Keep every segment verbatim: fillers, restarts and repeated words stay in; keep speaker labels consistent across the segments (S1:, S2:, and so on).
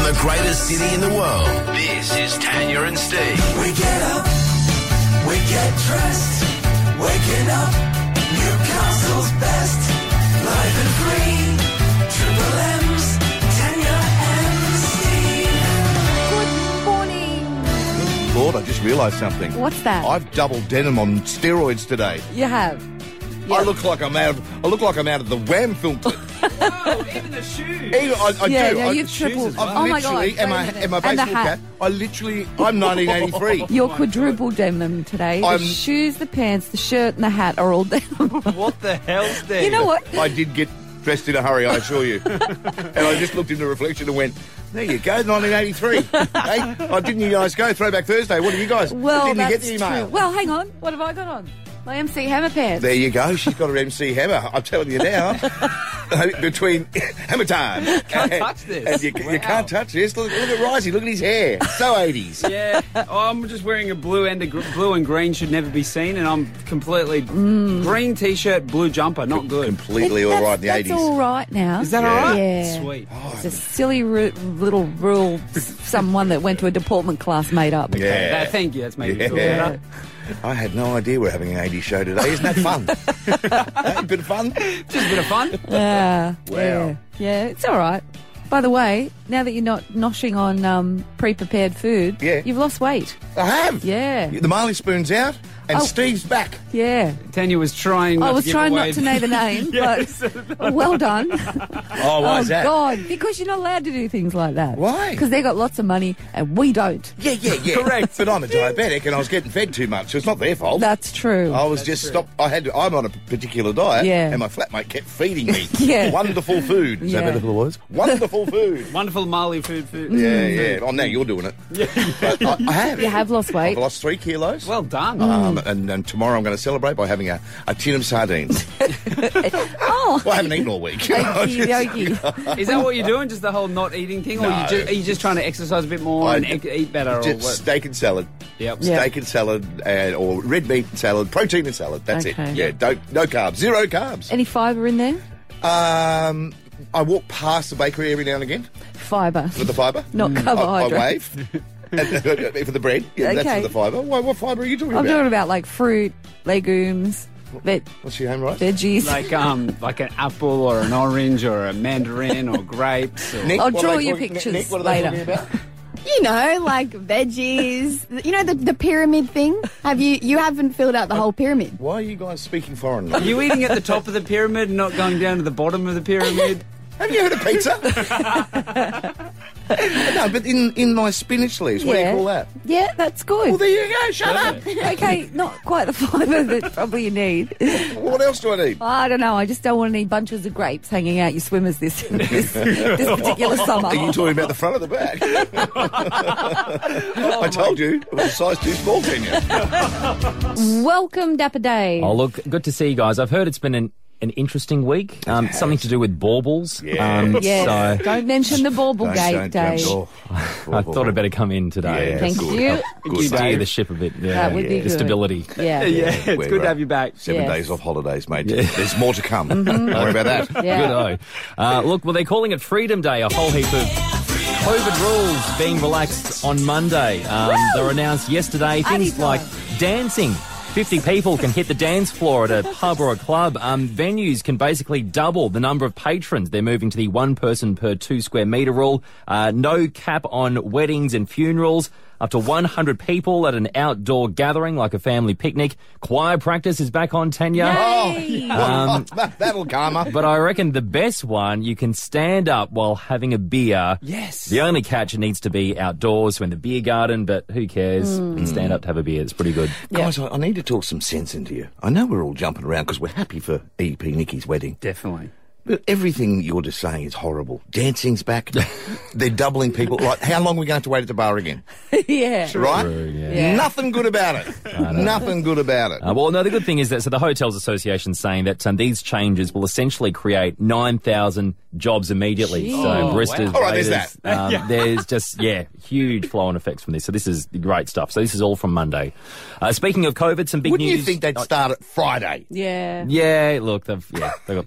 S1: the greatest city in the world. This is Tanya and Steve.
S2: We get up, we get dressed, waking up, Newcastle's best, live and free, Triple M's, Tanya and Steve.
S3: Good morning.
S4: Lord, I just realised something.
S3: What's that?
S4: I've doubled denim on steroids today.
S3: You have.
S4: I look like I'm out. Of, I look like I'm out of the Wham film clip.
S5: Oh, even the shoes.
S4: Even, I, I
S3: yeah,
S4: do.
S3: no,
S4: I,
S3: you've tripled.
S4: I'm
S3: Oh my God!
S4: literally, and my,
S3: wait a minute.
S4: and my
S3: And the
S4: baseball
S3: hat.
S4: cap. I literally, I'm nineteen eighty-three.
S3: You're quadruple denim today. The
S4: I'm-
S3: shoes, the pants, the shirt, and the hat are all denim.
S5: What the hell's there?
S3: You know what?
S4: I did get dressed in a hurry, I assure you. And I just looked in the reflection and went, there you go, nineteen eighty-three. Hey, oh, didn't you guys go? Throwback Thursday. What are you guys?
S3: Well,
S4: didn't
S3: that's
S4: you get the email?
S3: true. Well, hang on. What have I got on? My M C Hammer pants.
S4: There you go. She's got her M C Hammer. I'm telling you now. Between Hammer time.
S5: Can't
S4: and,
S5: touch this.
S4: And you,
S5: Wow.
S4: you can't touch this. Look, look at Risey. Look at his hair. So eighties.
S5: Yeah, oh, I'm just wearing a blue and a gr- blue and green should never be seen, and I'm completely
S3: Mm.
S5: green t-shirt, blue jumper, not good.
S4: Completely all
S3: That's-
S4: right in the
S3: that's
S4: eighties.
S3: all right now.
S5: Is that
S4: Yeah.
S5: all right?
S3: Yeah.
S5: Sweet.
S3: It's a silly ru- little rule someone that went to a deportment class made up.
S4: Yeah.
S5: That, thank you. That's made me feel
S4: Yeah.
S5: better.
S4: I had no idea we're having an eighties show today. Isn't that fun? Hey, a bit of fun?
S5: Just a bit of fun.
S3: Yeah.
S4: Wow.
S3: Yeah. Yeah, it's all right. By the way, now that you're not noshing on um, pre-prepared food,
S4: Yeah.
S3: you've lost weight.
S4: I have.
S3: Yeah.
S4: The Marley Spoon's out and
S3: Oh.
S4: Steve's back.
S3: Yeah.
S5: Tanya was trying not
S3: I was
S5: to give
S3: trying
S5: away
S3: not to know the name, but well done.
S4: Oh, why
S3: oh,
S4: is that?
S3: God. Because you're not allowed to do things like that.
S4: Why?
S3: Because they got lots of money and we don't.
S4: Yeah, yeah, yeah.
S5: Correct.
S4: But I'm a diabetic and I was getting fed too much, so it's not their fault.
S3: That's true.
S4: I was just stopped. I had. To, I'm on a particular diet,
S3: Yeah.
S4: and my flatmate kept feeding me
S3: Yeah.
S4: wonderful food. Is
S3: Yeah.
S4: that better for the words? Wonderful food.
S5: Wonderful Marley food. food.
S4: Yeah, yeah. Oh, now you're doing it. Yeah. But I, I have.
S3: You have lost weight.
S4: I've lost three kilos.
S5: Well done.
S4: Um, and, and tomorrow I'm going to celebrate by having a, a tin of sardines.
S3: Oh,
S4: Well, I haven't eaten all week.
S3: okie dokie.
S5: Is that what you're doing? Just the whole not eating thing, or
S4: No.
S5: you just, are you just trying to exercise a bit more
S4: I-
S5: and e- eat better? Or
S4: Just
S5: what?
S4: steak and salad.
S5: Yep.
S3: Yeah.
S4: Steak and salad, and, or red meat and salad, protein and salad. That's
S3: Okay.
S4: it. Yeah, don't, no carbs, zero carbs.
S3: Any fibre in there?
S4: Um, I walk past the bakery every now and again
S3: Fibre.
S4: with the fibre.
S3: Not
S4: I, I
S3: carbohydrate.
S4: wave. And, uh, for the bread. Yeah, that's
S3: Okay.
S4: for the fibre. What, what fibre are you talking
S3: I'm
S4: about?
S3: talking about like fruit, legumes, ve-
S4: What's your home rice?
S3: veggies.
S5: Like um, like an apple or an orange or a mandarin or grapes. Or...
S4: Nick,
S3: I'll
S4: what
S3: draw
S4: are they
S3: you
S4: talking-
S3: pictures
S4: Nick, what are they
S3: later.
S4: talking about?
S6: You know, like veggies. You know the the pyramid thing. Have you you haven't filled out the whole pyramid?
S4: Why are you guys speaking foreign?
S5: Are you eating at the top of the pyramid and not going down to the bottom of the pyramid?
S4: Have you heard of pizza? No, but in, in my spinach leaves, what do
S3: Yeah.
S4: you call that?
S3: Yeah, that's good.
S4: Well, there you go. Shut up.
S3: Okay, not quite the fibre that probably you need.
S4: What else do I need?
S3: I don't know. I just don't want any bunches of grapes hanging out your swimmers this this, this particular summer.
S4: Are you talking about the front or the back? I told you it was a size too small, Tanya.
S3: Welcome, Dapper Dave.
S7: Oh, look, good to see you guys. I've heard it's been an, an interesting week. Um, something to do with baubles.
S4: Yeah.
S7: Um,
S3: Yes.
S7: So
S3: Don't mention the bauble
S4: Don't-
S3: gate,
S4: don't-
S3: Dave.
S4: don't- oh.
S7: I thought I'd better come in today.
S4: Yeah,
S3: Thank
S4: good.
S3: you.
S4: Good.
S7: Steer the ship a bit. Yeah.
S3: That would be
S7: The
S3: good.
S7: stability.
S3: Yeah.
S5: Yeah, it's
S4: we're,
S5: good to
S4: uh,
S5: have you back.
S4: Seven
S3: Yes.
S4: days off holidays, mate. There's more to come. Don't worry about that.
S3: Yeah.
S7: Good oh. Uh, look, well, they're calling it Freedom Day, a whole heap of COVID rules being relaxed on Monday. Um, they were announced yesterday. Things
S3: Anytime.
S7: like dancing. fifty people can hit the dance floor at a pub or a club. Um, venues can basically double the number of patrons. They're moving to the one person per two square metre rule. Uh, no cap on weddings and funerals. Up to one hundred people at an outdoor gathering like a family picnic. Choir practice is back on, Tanya.
S3: Yay!
S7: Um,
S4: That, that'll calm her.
S7: But I reckon the best one, you can stand up while having a beer.
S5: Yes.
S7: The only catch, it needs to be outdoors, so in the beer garden, but who cares? You can stand up to have a beer. It's pretty good.
S4: Guys, I, I need to talk some sense into you. I know we're all jumping around because we're happy for E P Nicky's wedding.
S5: Definitely.
S4: But everything you're just saying is horrible. Dancing's back. They're doubling people. Like, how long are we going to have to wait at the bar again?
S3: yeah.
S4: Right?
S7: yeah.
S3: Yeah.
S4: Nothing good about it. Nothing good about it.
S7: Uh, well, no, the good thing is that, so the Hotels Association saying that um, these changes will essentially create nine thousand jobs immediately.
S3: Jeez.
S7: So
S3: Oh,
S7: baristas,
S4: wow. All right, there's
S7: waiters,
S4: that.
S7: um, there's just, yeah, huge flow-on effects from this. So this is great stuff. So this is all from Monday. Uh, speaking of COVID, some big
S4: Wouldn't
S7: news.
S4: you think they'd start at Friday?
S3: Yeah.
S7: Yeah, look, they've, yeah, they've got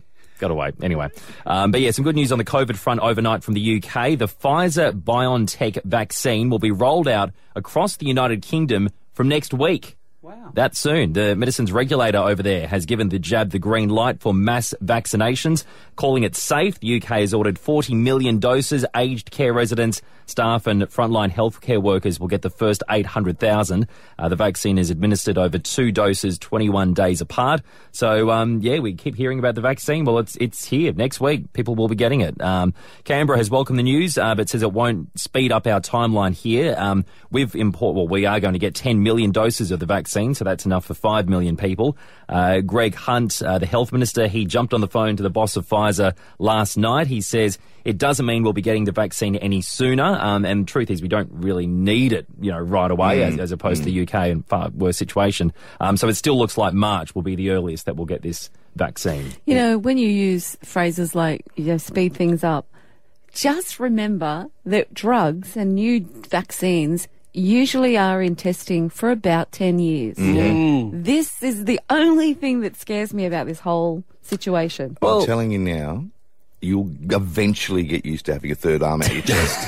S7: got to wait. Anyway. Um, but yeah, some good news on the COVID front overnight from the U K. The Pfizer-BioNTech vaccine will be rolled out across the United Kingdom from next week.
S5: Wow.
S7: That soon. The medicines regulator over there has given the jab the green light for mass vaccinations, calling it safe. The U K has ordered forty million doses. Aged care residents, staff and frontline healthcare workers will get the first eight hundred thousand. Uh, the vaccine is administered over two doses, twenty-one days apart. So, um, yeah, we keep hearing about the vaccine. Well, it's it's here. Next week, people will be getting it. Um, Canberra has welcomed the news, uh, but says it won't speed up our timeline here. Um, we've import, well, we are going to get ten million doses of the vaccine. So that's enough for five million people. Uh, Greg Hunt, uh, the health minister, he jumped on the phone to the boss of Pfizer last night. He says it doesn't mean we'll be getting the vaccine any sooner. Um, and the truth is we don't really need it, you know, right away mm. as, as opposed mm. to the U K and far worse situation. Um, so it still looks like March will be the earliest that we'll get this vaccine.
S3: You know, when you use phrases like, you know, speed things up, just remember that drugs and new vaccines usually are in testing for about ten years.
S4: Mm.
S3: This is the only thing that scares me about this whole situation.
S4: Well, I'm telling you now, you'll eventually get used to having a third arm out your chest.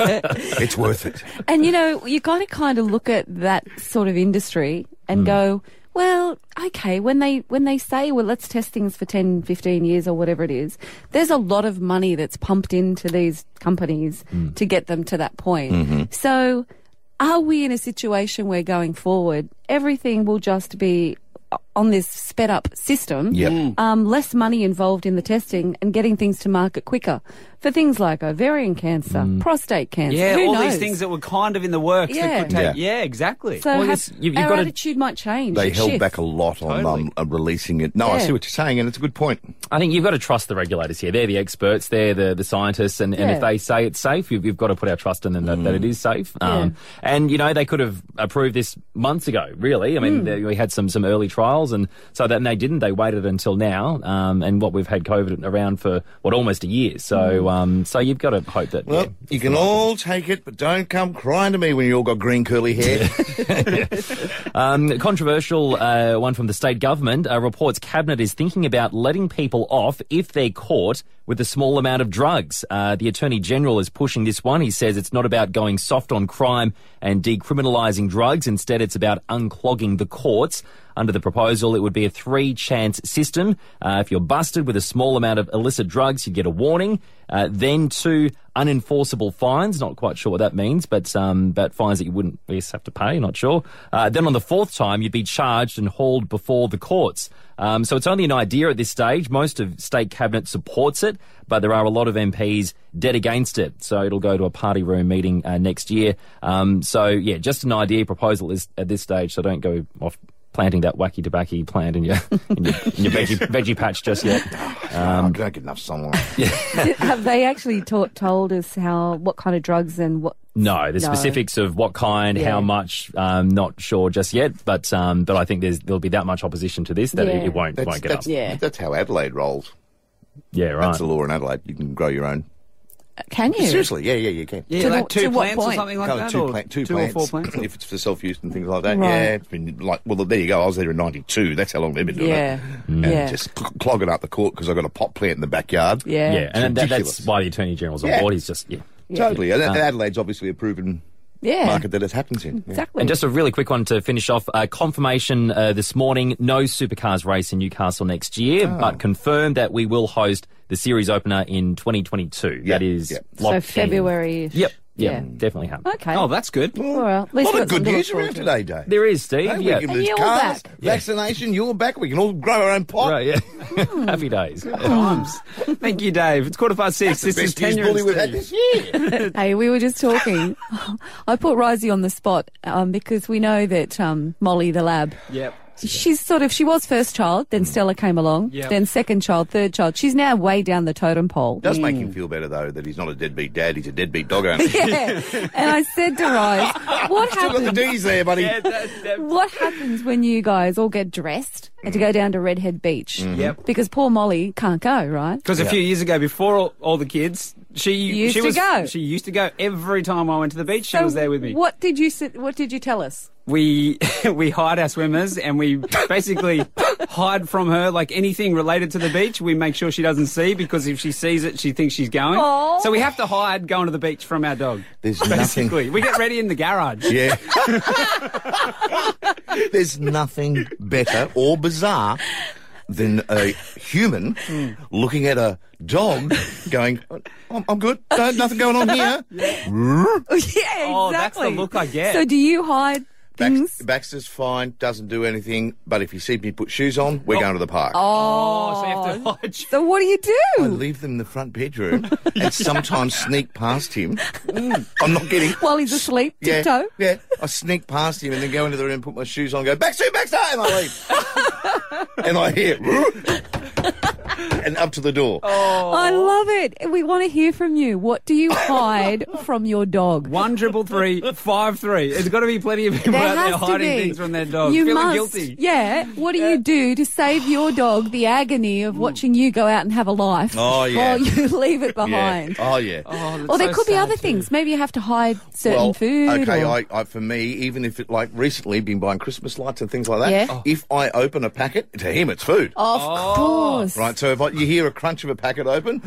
S4: It's worth it.
S3: And, you know, you got to kind of look at that sort of industry and mm. go, well, okay, when they when they say, well, let's test things for ten, fifteen years or whatever it is, there's a lot of money that's pumped into these companies mm. to get them to that point.
S4: Mm-hmm.
S3: So are we in a situation where going forward, everything will just be on this sped up system,
S4: yep.
S3: um, less money involved in the testing and getting things to market quicker for things like ovarian cancer, mm. prostate cancer.
S5: Yeah,
S3: Who
S5: all
S3: knows?
S5: these things that were kind of in the works.
S3: Yeah.
S5: That could take,
S4: Yeah.
S5: yeah, exactly.
S3: So
S7: Well,
S3: have,
S7: yes, you've- you've
S3: our
S7: got to-
S3: attitude might change.
S4: They held
S3: shift.
S4: back a lot on
S5: Totally.
S4: um, uh, releasing it. No, I
S3: Yeah.
S4: see what you're saying, and it's a good point.
S7: I think you've got to trust the regulators here. They're the experts. They're the, the scientists. And, and
S3: Yeah.
S7: if they say it's safe, you've, you've got to put our trust in them that, that it is safe.
S3: Yeah.
S7: Um, and, you know, they could have approved this months ago, really. I mean, they, we had some, some early trials, and so that and they didn't. They waited until now. Um, and what we've had COVID around for, what, almost a year. So, um, so you've got to hope that...
S4: Well,
S7: yeah,
S4: you can all take it, but don't come crying to me when you all got green curly hair.
S7: Um, controversial uh, one from the state government uh, reports Cabinet is thinking about letting people off if they're caught with a small amount of drugs. Uh, the Attorney General is pushing this one. He says it's not about going soft on crime and decriminalising drugs. Instead, it's about unclogging the courts. Under the proposal, it would be a three-chance system. Uh, if you're busted with a small amount of illicit drugs, you get a warning. Uh, then two unenforceable fines. Not quite sure what that means, but um, but fines that you wouldn't I guess, have to pay. Not sure. Uh, then on the fourth time, you'd be charged and hauled before the courts. Um, so it's only an idea at this stage. Most of state cabinet supports it, but there are a lot of M Ps dead against it. So it'll go to a party room meeting uh, next year. Um, so yeah, just an idea proposal is at this stage. So don't go off planting that wacky tobacco plant in your in your, in your veggie, veggie patch just yet.
S4: Um, I don't get enough sunlight.
S3: Have they actually ta- told us how what kind of drugs and what?
S7: No, the
S3: No.
S7: specifics of what kind,
S3: Yeah.
S7: how much, um, not sure just yet. But um, but I think there's there'll be that much opposition to this that
S3: Yeah.
S7: it, it won't
S4: That's,
S7: won't get
S4: that's,
S7: up.
S3: Yeah.
S4: that's how Adelaide rolls.
S7: Yeah, right.
S4: That's the law in Adelaide. You can grow your own.
S3: Can you?
S4: Seriously, yeah, yeah, you can.
S5: Yeah,
S3: To
S5: like
S3: what-
S5: two
S3: to what
S5: plants or
S3: point?
S5: something like
S4: Kind
S5: that?
S4: of two,
S5: or
S4: plant, two,
S5: two
S4: plants,
S5: or four plants?
S4: if it's for self-use and things like that.
S3: Right.
S4: Yeah, it's been like, well, there you go. I was there in ninety-two. That's how long they've been doing
S3: Yeah.
S4: it.
S3: Mm.
S4: And
S3: Yeah.
S4: just cl- clogging up the court because I've got a pot plant in the backyard.
S3: Yeah.
S7: Yeah, and that,
S4: ridiculous.
S7: that's why the Attorney General's on
S4: Yeah.
S7: board. He's just, yeah.
S3: Yeah.
S4: Totally. And Adelaide's obviously a proven
S3: Yeah.
S4: market that it happens in. Yeah.
S3: Exactly.
S7: And just a really quick one to finish off. Uh, confirmation uh, this morning, no supercars race in Newcastle next year,
S4: Oh.
S7: but confirmed that we will host the series opener in twenty twenty-two.
S4: Yeah,
S7: That is
S4: yeah.
S3: so
S7: locked in.
S3: February.
S7: Yep, yep,
S3: Yeah.
S7: definitely happen.
S3: Okay.
S5: Oh, that's good.
S3: Well, at
S4: A
S3: least
S4: lot
S3: we've
S4: of
S3: got
S4: good
S3: something to
S4: news
S3: look
S4: around
S3: forward to.
S4: today, Dave.
S7: There is, Steve.
S4: Hey, we
S7: yeah.
S4: can-
S3: And
S4: there's
S3: you're all
S4: cars,
S3: back.
S4: vaccination, you're back. We can all grow our own pot.
S7: Right, yeah. Happy days.
S5: Times. Thank you, Dave. It's quarter past six.
S4: That's the
S5: This is
S4: best news
S5: Tenure
S4: bully
S5: and
S4: we've had
S5: Steve.
S4: this year.
S3: Hey, we were just talking. I put Risey on the spot um, because we know that um, Molly, the lab,
S5: Yep.
S3: she's sort of, she was first child, then Stella came along,
S5: Yep.
S3: then second child, third child. She's now way down the totem pole.
S4: Does make him feel better, though, that he's not a deadbeat dad. He's a deadbeat dog owner.
S3: Yeah. And I said to Rise, what
S4: Still got the
S3: happens?
S4: D's there, buddy.
S5: Yeah, that, that,
S3: What happens when you guys all get dressed and to go down to Redhead Beach?
S5: Yep.
S3: Because poor Molly can't go, right?
S5: Because a few years ago, before all, all the kids, she
S3: Used
S5: she
S3: to
S5: was,
S3: go.
S5: She used to go every time I went to the beach. She
S3: So
S5: was there with me.
S3: What did you s- What did you tell us?
S5: We we hired our swimmers and we basically hide from her, like anything related to the beach, we make sure she doesn't see, because if she sees it, she thinks she's going.
S3: Aw.
S5: So we have to hide going to the beach from our dog.
S4: There's
S5: Basically,
S4: nothing.
S5: we get ready in the garage.
S4: Yeah. There's nothing better or bizarre than a human looking at a dog going, I'm, I'm good. No, nothing going on here.
S3: yeah,
S5: Oh,
S3: exactly.
S5: that's the look I get.
S3: So do you hide things?
S4: Bax- Baxter's fine, doesn't do anything, but if he sees me put shoes on, we're going to the park.
S5: Oh, so you have to hide.
S3: So what do you
S4: I
S3: do?
S4: leave them in the front bedroom and sometimes sneak past him. I'm not kidding.
S3: While he's asleep,
S4: Yeah,
S3: tiptoe?
S4: yeah. I sneak past him and then go into the room, put my shoes on, go, Baxter, Baxter, and I leave. And I hear, and up to the door.
S3: I love it. We want to hear from you. What do you hide from your dog?
S5: One triple three five three. There's got to be plenty of people
S3: There
S5: out there
S3: has to
S5: hiding
S3: be.
S5: things from their dogs.
S3: You
S5: Feeling
S3: must.
S5: guilty.
S3: Yeah. What do you do to save your dog the agony of watching you go out and have a life?
S4: Oh, yeah.
S3: While you leave it
S4: Yeah.
S3: behind.
S4: Oh, yeah.
S5: Oh, that's
S3: Or there
S5: so
S3: could be
S5: sad
S3: other
S5: too.
S3: things. Maybe you have to hide certain
S4: well,
S3: food.
S4: okay,
S3: or-
S4: I, I, for me, even if it, like, recently been buying Christmas lights and things like that,
S3: Yeah. Oh.
S4: if I open a packet, to him it's food.
S3: Of course.
S4: Right, so if I, you hear a crunch of a packet open,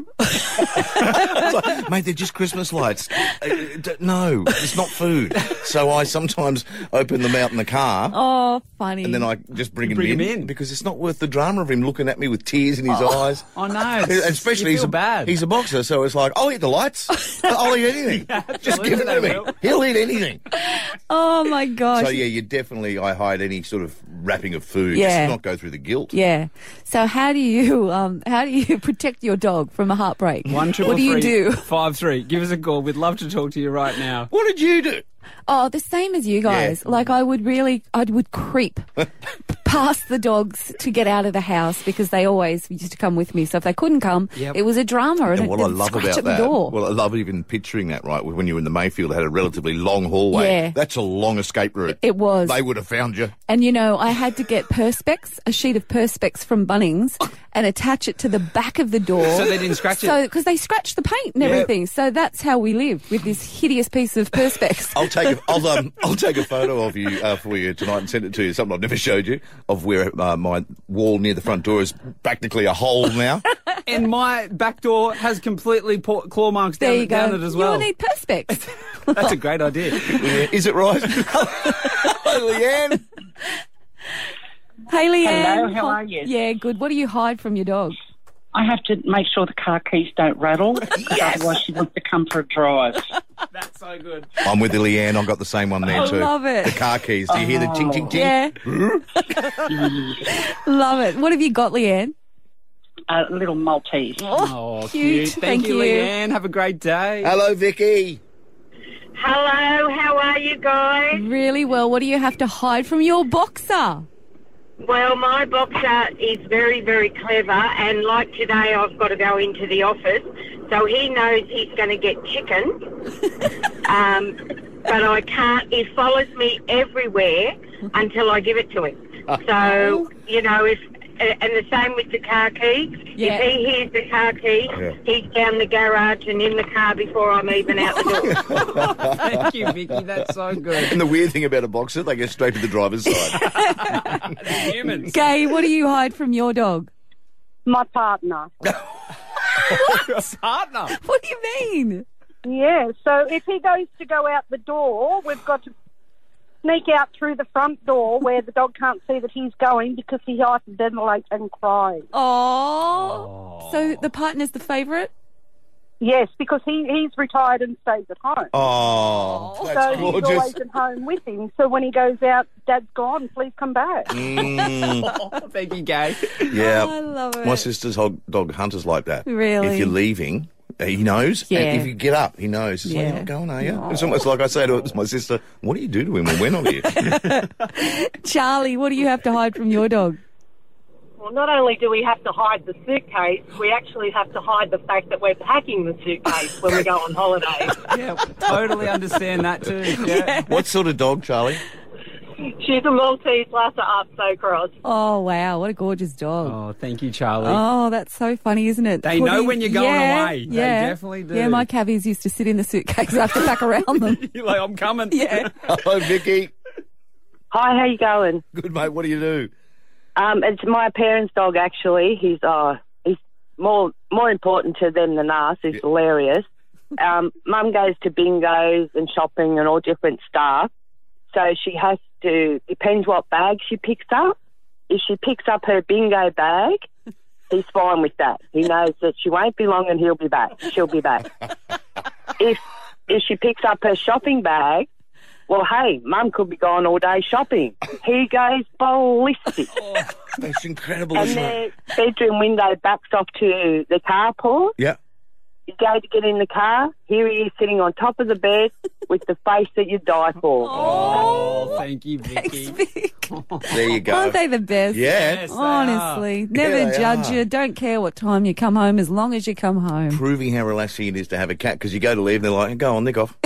S4: it's like, mate, they're just Christmas lights. Uh, d- no, it's not food. So I sometimes open them out in the car,
S3: Oh, funny.
S4: and then I just bring,
S5: Bring
S4: him,
S5: him
S4: in,
S5: in.
S4: because it's not worth the drama of him looking at me with tears in his eyes.
S5: Oh, no.
S4: And
S5: it's-
S4: especially
S5: you
S4: he's
S5: feel
S4: a,
S5: bad.
S4: he's a boxer, so it's like, I'll eat the lights. I'll eat anything. Just give it to
S5: absolutely,
S4: me.
S5: they will.
S4: He'll eat anything.
S3: Oh, my gosh.
S4: So yeah, you definitely, I hide any sort of wrapping of food,
S3: Yeah.
S4: just to not go through the guilt.
S3: Yeah. So how do you um how do you protect your dog from a heartbreak?
S5: One triple
S3: What do you
S5: three
S3: do?
S5: five three. Give us a call. We'd love to talk to you right now.
S4: What did you do?
S3: Oh, the same as you guys. Like I would really, I would creep past the dogs to get out of the house because they always used to come with me. So if they couldn't come,
S5: Yep.
S3: it was a drama and,
S4: And what
S3: it,
S4: I
S3: they'd
S4: love
S3: scratch
S4: about
S3: at the
S4: that,
S3: door.
S4: well, I love even picturing that, right? When you were in the Mayfield, it had a relatively long hallway.
S3: Yeah.
S4: That's a long escape route.
S3: It was.
S4: They would have found you.
S3: And you know, I had to get Perspex, a sheet of Perspex from Bunnings, and attach it to the back of the door.
S5: So they didn't scratch it?
S3: So because they scratched the paint and
S5: Yeah.
S3: everything. So that's how we lived, with this hideous piece of Perspex.
S4: I'll take a, I'll, um, I'll take a photo of you uh, for you tonight and send it to you. Something I've never showed you, of where uh, my wall near the front door is practically a hole now.
S5: And my back door has completely paw- claw marks down,
S3: There you
S5: down
S3: go.
S5: it as
S3: You
S5: well.
S3: will need Perspex.
S5: That's a great idea.
S4: Yeah, is it right? Hello, Leanne.
S3: Hey, Leanne.
S8: Hello, how are you?
S3: Yeah, good. What do you hide from your dog?
S8: I have to make sure the car keys don't rattle, otherwise she wants to come for a drive.
S5: That's so good.
S4: I'm with you, Leanne. I've got the same one there
S3: I
S4: too.
S3: love it.
S4: The car keys. Do you hear the ting, ting, ting?
S3: Yeah. Love it. What have you got, Leanne?
S8: A little Maltese.
S5: Oh,
S3: cute.
S5: Thank,
S3: Thank
S5: you,
S3: you.
S5: Leanne. Have a great day.
S4: Hello, Vicky.
S9: Hello, how are you guys?
S3: Really well. What do you have to hide from your boxer?
S9: Well, my boxer is very, very clever, and like today I've got to go into the office, so he knows he's going to get chicken, um, but I can't, he follows me everywhere until I give it to him. So, you know, if, and the same with the car key.
S3: Yeah.
S9: If he hears the car key,
S4: Yeah.
S9: he's down the garage and in the car before I'm even out the door.
S5: Thank you, Vicky. That's so good.
S4: And the weird thing about a boxer, they go straight to the driver's side.
S5: Humans.
S3: Gay, what do you hide from your dog?
S8: My partner.
S5: Partner.
S3: What do you mean?
S8: Yeah, so if he goes to go out the door, we've got to sneak out through the front door where the dog can't see that he's going because he hyperventilates and cries.
S3: Oh. So the partner's the favourite?
S8: Yes, because he, he's retired and stays at home.
S4: Oh,
S8: So
S4: that's
S8: he's always
S4: gorgeous.
S8: at home with him. So when he goes out, Dad's gone, please come back.
S4: Mm,
S5: Oh, thank you, Gay.
S4: yeah.
S3: Oh, I love it.
S4: My sister's hog, dog Hunter's like that.
S3: Really?
S4: If you're leaving, he knows.
S3: Yeah.
S4: And if you get up, he knows. It's like,
S3: Yeah.
S4: you're not going, are you? It's almost like I say to my sister, what do you do to him when we're not here?
S3: Charlie, what do you have to hide from your dog?
S10: Well, not only do we have to hide the suitcase, we actually have to hide the fact that we're packing the suitcase when we go on holiday.
S5: Yeah, totally understand that too. Yeah.
S4: What sort of dog, Charlie?
S10: She's a Maltese Lhasa Apso cross.
S3: Oh, wow. What a gorgeous dog.
S5: Oh, thank you, Charlie.
S3: Oh, that's so funny, isn't it?
S5: They know when you're going
S3: yeah,
S5: away. They
S3: Yeah,
S5: definitely do.
S3: Yeah, my cavies used to sit in the suitcase. I have to pack around them.
S5: You're like, I'm coming.
S3: Yeah.
S4: Hello, Vicky.
S10: Hi, how you going?
S4: Good, mate. What do you do?
S11: Um, it's my parents' dog, actually. He's uh, he's more more important to them than us. He's
S4: Yeah.
S11: hilarious. Um, Mum goes to bingos and shopping and all different stuff. So she has to, depends what bag she picks up. If she picks up her bingo bag, he's fine with that. He knows that she won't be long and he'll be back. She'll be back. if if she picks up her shopping bag, well, hey, Mum could be gone all day shopping. He goes ballistic.
S4: That's incredible,
S11: And
S4: isn't it?
S11: their bedroom window backs off to the carport.
S4: Yeah.
S11: You go to get in the car, here he is sitting on top of the bed with the face that you die for.
S5: Oh, thank you, Vicky.
S4: There you go.
S3: Aren't they the best?
S4: Yeah.
S5: Yes, they
S3: Honestly,
S5: are.
S3: never
S4: Yeah, they
S3: judge
S4: are.
S3: you. Don't care what time you come home, as long as you come home.
S4: Proving how relaxing it is to have a cat, because you go to leave and they're like, go on, nick off.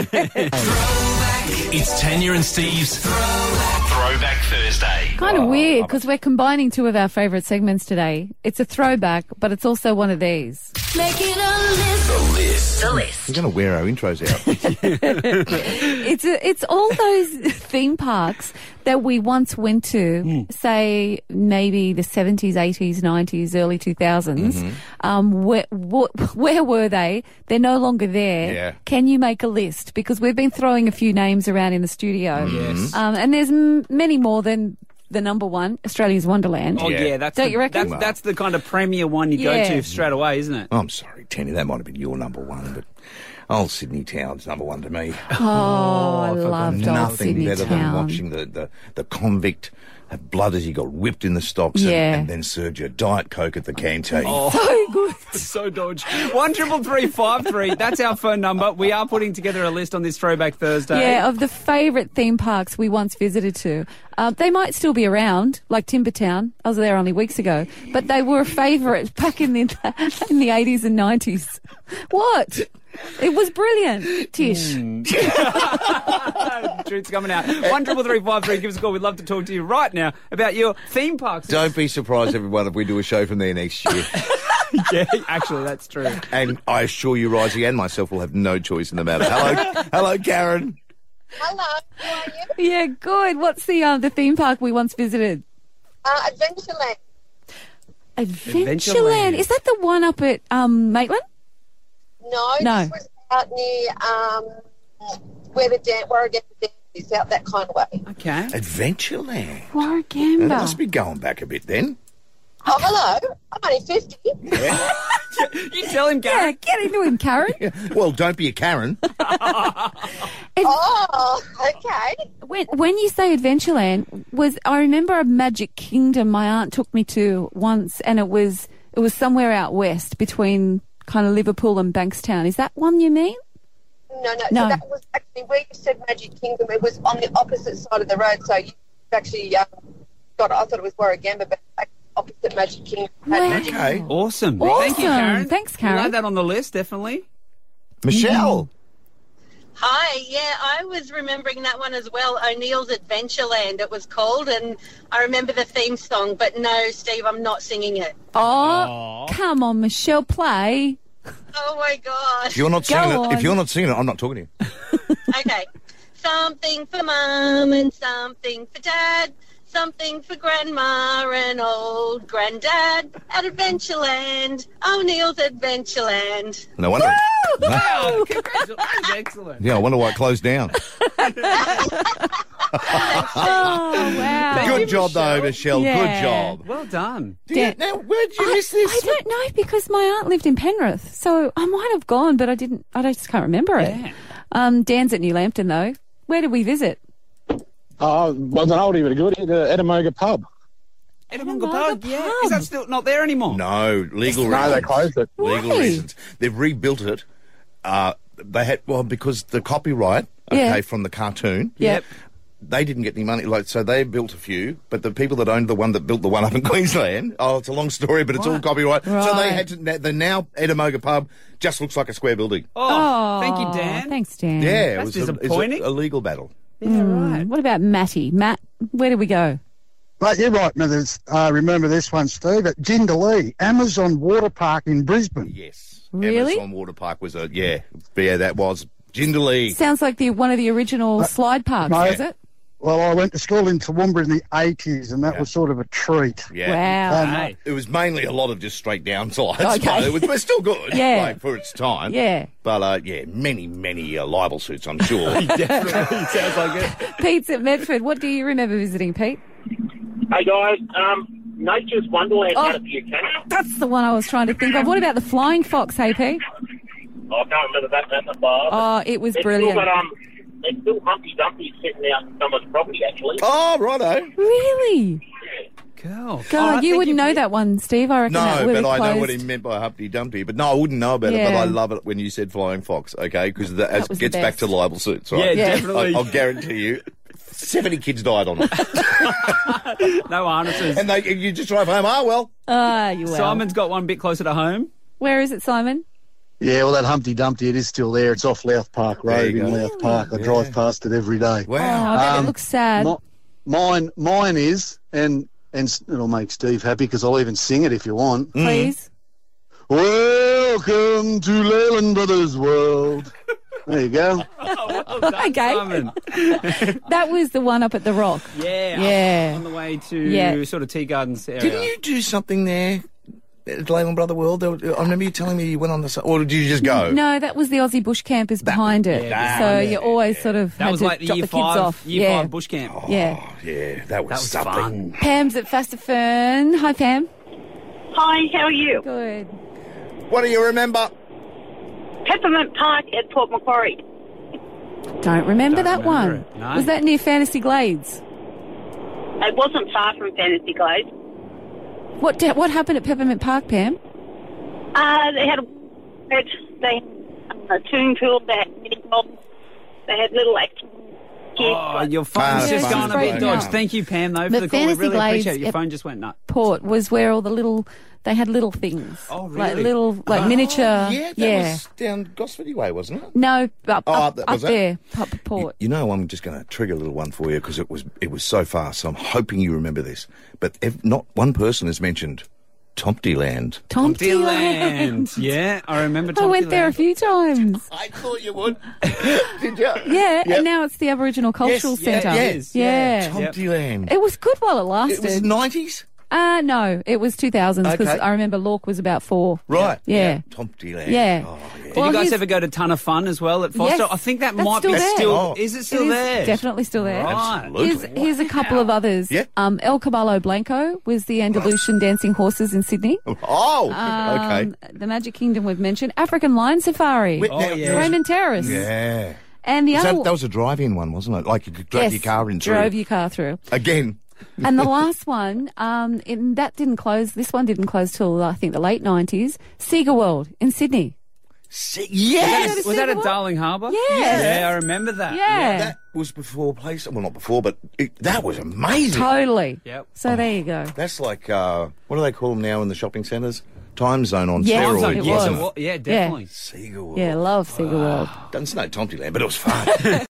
S1: It's Tanya and Steve's Throwback Thursday.
S3: Kind of weird because we're combining two of our favourite segments today. It's a throwback, but it's also one of these.
S2: Making a list.
S1: The list.
S2: The list.
S4: We're going to wear our intros out.
S3: It's a, it's all those theme parks that we once went to, say maybe the seventies, eighties, nineties, early two thousands. Um, where, wh- where were they? They're no longer there.
S4: Yeah.
S3: Can you make a list? Because we've been throwing a few names around in the studio.
S5: Yes.
S3: Um, and there's m- many more than the number one, Australia's Wonderland.
S5: Oh, yeah,
S4: Yeah.
S5: that's
S3: Don't
S5: the,
S3: you reckon?
S5: That's, that's the kind of premier one you
S3: Yeah.
S5: go to straight away, isn't it?
S4: I'm sorry, Tanya, that might have been your number one, but old Sydney Town's number one to me.
S3: Oh, I loved old
S4: Nothing
S3: Sydney
S4: better
S3: Town.
S4: than watching the, the, the convict have blood as he got whipped in the stocks
S3: Yeah.
S4: and, and then served you a Diet Coke at the canteen.
S3: So good.
S5: So dodge. One triple three five three. That's our phone number. We are putting together a list on this Throwback Thursday.
S3: Yeah, of the favourite theme parks we once visited to. Uh, they might still be around, like Timbertown. I was there only weeks ago, but they were a favourite back in the in the eighties and nineties. What? It was brilliant, Tish.
S5: Truth's coming out. One triple three five three. Give us a call. We'd love to talk to you right now about your theme parks.
S4: Don't be surprised, everyone, if we do a show from there next year.
S5: Yeah, actually, that's true.
S4: And I assure you, Rising and myself will have no choice in the matter. Hello, hello, Karen.
S12: Hello, how are you?
S3: Yeah, good. What's the uh, the theme park we once visited?
S12: Uh, Adventureland.
S3: Adventureland.
S5: Adventureland.
S3: Is that the one up at um, Maitland?
S12: No,
S3: No.
S12: this was out near um, where the dam, Warragamba Dam is, out that kind of way.
S5: Okay.
S4: Adventureland. That
S3: Warragamba.
S4: must be going back a bit then.
S12: Oh, hello. I'm only fifty.
S4: Yeah.
S5: You tell him,
S3: Yeah,
S5: Gary.
S3: get into him, Karen.
S4: Well, don't be a Karen.
S12: Oh, okay.
S3: When when you say Adventureland, was I remember a Magic Kingdom my aunt took me to once, and it was it was somewhere out west between kind of Liverpool and Bankstown. Is that one you mean?
S12: No, no,
S3: No.
S12: So that was actually where you said Magic Kingdom. It was on the opposite side of the road. So you actually um, got. I thought it was Warragamba, but actually opposite Magic Kingdom.
S3: Wow.
S12: Magic
S4: Okay.
S5: Awesome.
S3: Awesome.
S5: Thank you, Karen.
S3: Thanks,
S5: We'll
S3: Karen.
S5: add that on the list, definitely.
S4: Michelle.
S13: Hi, yeah, I was remembering that one as well. O'Neill's Adventureland, it was called, and I remember the theme song. But no, Steve, I'm not singing it.
S3: Oh, come on, Michelle, play.
S13: Oh my gosh.
S4: If you're not
S3: Go
S4: singing
S3: on.
S4: it, if you're not singing it, I'm not talking to you.
S13: Okay, something for Mum and something for Dad. Something for Grandma and old Granddad at Adventureland. O'Neill's Adventureland.
S4: No wonder.
S5: Wow, congratulations. That is excellent.
S4: Yeah, I wonder why it closed down.
S3: Oh, wow.
S4: Good job, though, Michelle.
S3: Yeah.
S4: Good job.
S5: Well done.
S3: Dan-
S4: Now, where'd you
S3: I,
S4: miss this?
S3: I don't know because my aunt lived in Penrith, so I might have gone, but I didn't. I just can't remember it.
S5: Yeah.
S3: Um, Dan's at New Lambton though. Where did we visit?
S14: Oh, wasn't oldie but a goodie, the Edamoga pub.
S5: Edinburgh
S3: Edinburgh
S5: Pub, yeah.
S3: Pub.
S5: Is that still not there anymore?
S4: No, legal
S14: No,
S4: reasons.
S14: they closed it.
S4: Legal
S3: Why?
S4: reasons. They've rebuilt it. Uh, they had well because the copyright, okay,
S3: Yeah.
S4: from the cartoon.
S5: Yep.
S4: They didn't get any money, like so. They built a few, but the people that owned the one that built the one up in Queensland, oh, it's a long story, but it's all
S5: Right.
S4: copyright. So
S3: Right.
S4: they had to. The now Edamoga Pub just looks like a square building.
S5: Oh, thank you, Dan.
S3: Thanks, Dan.
S4: Yeah, it
S5: That's
S4: was a, it's
S5: disappointing.
S4: a, a legal battle.
S5: Yeah, right.
S3: What about Matty? Matt, where did we go?
S15: But you're right, Mithers. Uh, remember this one, Steve, at Jindalee, Amazon Water Park in Brisbane.
S4: Yes.
S3: Really?
S4: Amazon Water Park was a yeah, yeah. That was Jindalee.
S3: Sounds like the one of the original slide parks,
S15: no.
S3: was it?
S15: Well, I went to school in Toowoomba in the eighties, and that was sort of a treat.
S4: Yeah.
S3: Wow.
S15: Um,
S4: Hey. It was mainly a lot of just straight down slides.
S3: Okay.
S4: So it was, but still good.
S3: Yeah.
S4: Like, for its time.
S3: Yeah.
S4: But, uh, yeah, many, many uh, libel suits, I'm sure.
S5: Definitely sounds like it.
S3: Pete's at Medford. What do you remember visiting, Pete?
S16: Hey guys, um, Nature's Wonderland
S3: Oh.
S16: had a few cats.
S3: That's the one I was trying to think of. What about the Flying Fox, hey, Pete?
S16: Oh, I can't remember that at the bar.
S3: Oh, it was
S16: There's
S3: brilliant.
S16: Still got, um, there's still Humpty Dumpty sitting out in someone's property, actually.
S4: Oh, righto.
S3: Really?
S5: Girl.
S3: God, you wouldn't know that one, Steve. I reckon that
S4: No,
S3: would
S4: but
S3: have
S4: I
S3: closed.
S4: know what he meant by Humpty Dumpty. But no, I wouldn't know about it. But
S3: Yeah.
S4: I love it when you said Flying Fox, okay? Because that as
S3: was the
S4: gets back
S3: best.
S4: to libel suits, right?
S5: Yeah, Yeah. definitely.
S4: I, I'll guarantee you, seventy kids died on it.
S5: No harnesses.
S4: And they, you just drive home, oh, well.
S3: Ah, you will.
S5: Simon's got one bit closer to home.
S3: Where is it, Simon?
S14: Yeah, well, that Humpty Dumpty, it is still there. It's off Louth Park
S4: There
S14: Road
S4: you
S14: in
S4: go.
S14: Louth Park. I drive past it every day.
S3: Oh, I bet it looks sad.
S14: mi- mine, mine is, and and s- it'll make Steve happy because I'll even sing it if you want.
S3: Please.
S14: Welcome to Leyland Brothers World. There you go.
S3: Okay.
S5: Simon.
S3: That was the one up at the Rock.
S5: Yeah.
S3: Yeah.
S5: On the way to
S3: Yeah.
S5: sort of Tea Gardens area.
S4: Didn't you do something there at Leyland Brother World? There was- I remember you telling me you went on the... Or did you just go?
S3: No, that was the Aussie bush campers behind it.
S4: yeah,
S3: so
S4: yeah,
S3: you always sort of
S5: That
S3: had
S5: was
S3: to
S5: like the
S3: drop
S5: year
S3: the kids
S5: five,
S3: off.
S5: year
S3: yeah.
S5: five bush camp.
S3: Yeah.
S4: Yeah, that was,
S5: That was
S4: something.
S5: fun.
S3: Pam's at Fastafern. Hi, Pam.
S9: Hi, how are you?
S3: Good.
S4: What do you remember?
S9: Peppermint Park at Port Macquarie.
S3: Don't remember
S5: Don't
S3: that
S5: remember
S3: one.
S5: it, no.
S3: Was that near Fantasy Glades?
S9: It wasn't far from Fantasy Glades.
S3: What da- What happened at Peppermint Park, Pam?
S9: Uh, they had a, they had a tune pool, they had mini golf, they had little activities.
S5: Oh, your phone's
S4: Ah,
S5: just
S4: fun.
S5: gone a bit
S3: Great
S5: dodged.
S3: now.
S5: Thank you, Pam, though, for
S3: The
S5: the call. We
S3: Fantasy
S5: really
S3: Glades
S5: appreciate it. Your
S3: ep-
S5: phone just went nuts.
S3: Port was where all the little, they had little things.
S5: Oh,
S3: Like
S5: really?
S3: little, like
S4: Oh,
S3: miniature.
S4: Yeah, that was down Gosfordy Way, wasn't it?
S3: No, up,
S4: Oh,
S3: up,
S4: that-
S3: up
S4: was that?
S3: there, up Port.
S4: You know, I'm just going to trigger a little one for you because it was it was so fast. So I'm hoping you remember this. But if not one person has mentioned Tomptyland.
S3: Tomptyland.
S5: Yeah, I remember
S3: I went there a
S5: Tomptyland.
S3: few times.
S4: I thought you would. Did you?
S3: Yeah,
S4: Yep.
S3: and now it's the Aboriginal Cultural
S4: Yes, yeah,
S3: Centre.
S4: yes,
S3: yeah.
S4: Tomptyland.
S3: It was good while it
S4: It
S3: lasted.
S4: was nineties?
S3: Uh, no, it was two thousands because
S4: Okay.
S3: I remember Lork was about four.
S4: Right.
S3: Yeah.
S4: Tomptyland.
S3: Yeah.
S4: Oh, yeah.
S5: Did
S3: Well,
S5: you guys
S3: he's-
S5: ever go to Ton of Fun as well at Foster?
S3: Yes,
S5: I think that
S3: that's
S5: might
S3: still
S5: be
S3: there.
S5: still.
S4: Oh.
S5: Is it
S3: It
S5: still
S3: is
S5: there?
S3: definitely still there.
S5: Right.
S3: Here's, here's a couple of others.
S4: Yeah.
S3: Um, El Caballo Blanco was the Andalusian dancing horses in Sydney.
S4: Oh,
S3: Um,
S4: okay.
S3: The Magic Kingdom we've mentioned. African Lion Safari.
S4: Wait,
S5: Oh,
S4: now,
S5: yeah.
S3: Raymond Terrace.
S4: Yeah.
S3: And the
S4: Was
S3: other
S4: that, that was a drive-in one, wasn't it? Like you could drag
S3: yes,
S4: your car in through.
S3: drove your car through.
S4: Again.
S3: And the last one, um, in, that didn't close. This one didn't close till I think the late nineties. Sega World in Sydney.
S4: See,
S5: Was
S4: yes!
S5: that, was that at Darling Harbour?
S3: Yes.
S5: Yeah, I remember that.
S3: Yeah,
S4: That was before place. Well, not before, but it, that was amazing.
S3: totally.
S5: Yep.
S3: So there you go.
S4: That's like, uh, what do they call them now in the shopping centres? Time Zone on
S3: Yes,
S4: steroids,
S3: it
S5: yeah,
S3: was.
S4: wasn't
S5: so
S4: it?
S5: what- yeah, definitely.
S4: Sega World.
S3: Yeah, love Sega World.
S4: Doesn't know Tomptyland, but it was fun.